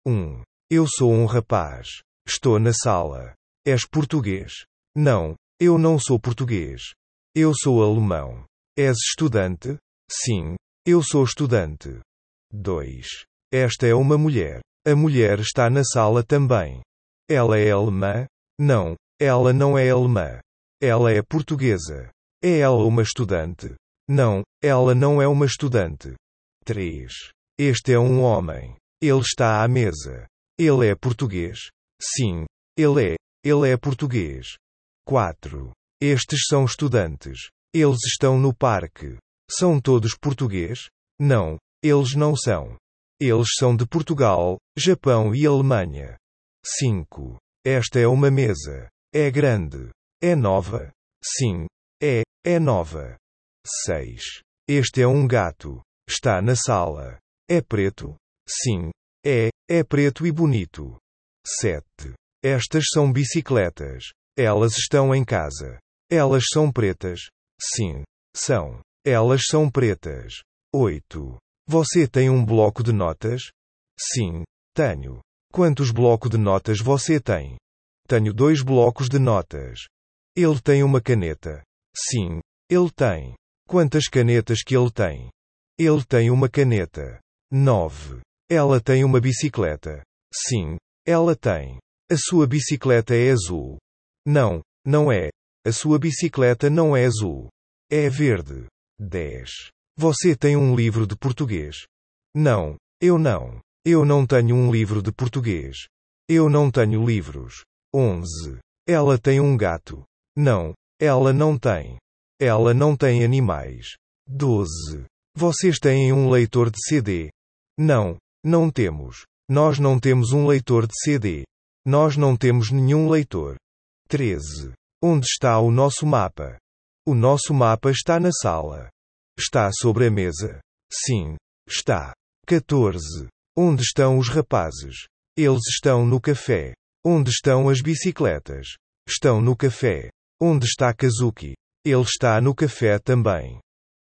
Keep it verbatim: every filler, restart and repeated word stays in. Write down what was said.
um. Eu sou um rapaz. Estou na sala. És português? Não, eu não sou português. Eu sou alemão. És estudante? Sim, eu sou estudante. dois. Esta é uma mulher. A mulher está na sala também. Ela é alemã? Não, ela não é alemã. Ela é portuguesa. É ela uma estudante? Não, ela não é uma estudante. três. Este é um homem. Ele está à mesa. Ele é português? Sim, ele é. Ele é português. quatro. Estes são estudantes. Eles estão no parque. São todos português? Não, eles não são. Eles são de Portugal, Japão e Alemanha. cinco. Esta é uma mesa. É grande. É nova? Sim, é, é nova. seis. Este é um gato. Está na sala. É preto? Sim, é, é preto e bonito. sete. Estas são bicicletas. Elas estão em casa. Elas são pretas? Sim, são. Elas são pretas. oito. Você tem um bloco de notas? Sim, tenho. Quantos blocos de notas você tem? Tenho dois blocos de notas. Ele tem uma caneta? Sim, ele tem. Quantas canetas que ele tem? Ele tem uma caneta. nove. Ela tem uma bicicleta? Sim, ela tem. A sua bicicleta é azul? Não, não é. A sua bicicleta não é azul. É verde. dez. Você tem um livro de português? Não, eu não. Eu não tenho um livro de português. Eu não tenho livros. onze. Ela tem um gato? Não, ela não tem. Ela não tem animais. doze. Vocês têm um leitor de C D? Não, não temos. Nós não temos um leitor de C D. Nós não temos nenhum leitor. treze. Onde está o nosso mapa? O nosso mapa está na sala. Está sobre a mesa? Sim, está. quatorze. Onde estão os rapazes? Eles estão no café. Onde estão as bicicletas? Estão no café. Onde está Kazuki? Ele está no café também.